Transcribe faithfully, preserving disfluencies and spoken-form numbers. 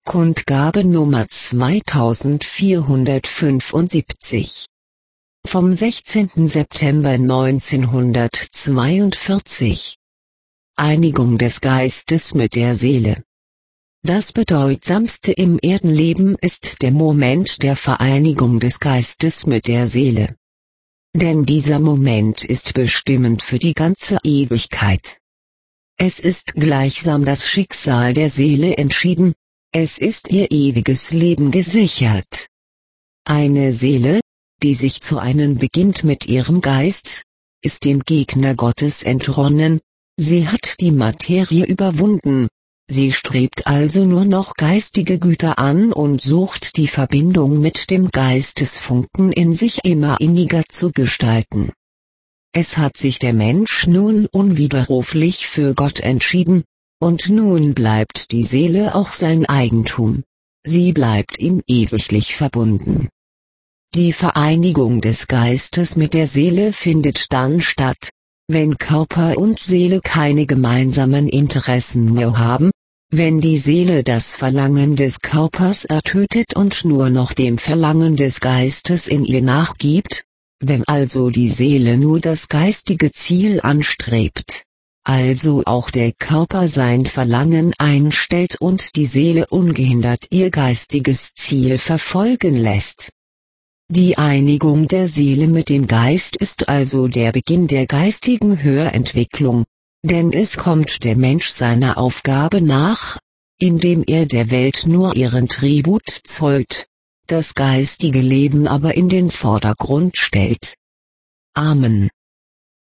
Kundgabe Nummer zweitausendvierhundertfünfundsiebzig. Vom sechzehnten September neunzehnhundertzweiundvierzig. Einigung des Geistes mit der Seele. Das Bedeutsamste im Erdenleben ist der Moment der Vereinigung des Geistes mit der Seele. Denn dieser Moment ist bestimmend für die ganze Ewigkeit. Es ist gleichsam das Schicksal der Seele entschieden, es ist ihr ewiges Leben gesichert. Eine Seele, die sich zu einem beginnt mit ihrem Geist, ist dem Gegner Gottes entronnen, sie hat die Materie überwunden, sie strebt also nur noch geistige Güter an und sucht die Verbindung mit dem Geistesfunken in sich immer inniger zu gestalten. Es hat sich der Mensch nun unwiderruflich für Gott entschieden, und nun bleibt die Seele auch sein Eigentum. Sie bleibt ihm ewiglich verbunden. Die Vereinigung des Geistes mit der Seele findet dann statt, wenn Körper und Seele keine gemeinsamen Interessen mehr haben, wenn die Seele das Verlangen des Körpers ertötet und nur noch dem Verlangen des Geistes in ihr nachgibt, wenn also die Seele nur das geistige Ziel anstrebt, also auch der Körper sein Verlangen einstellt und die Seele ungehindert ihr geistiges Ziel verfolgen lässt. Die Einigung der Seele mit dem Geist ist also der Beginn der geistigen Höherentwicklung, denn es kommt der Mensch seiner Aufgabe nach, indem er der Welt nur ihren Tribut zollt, das geistige Leben aber in den Vordergrund stellt. Amen.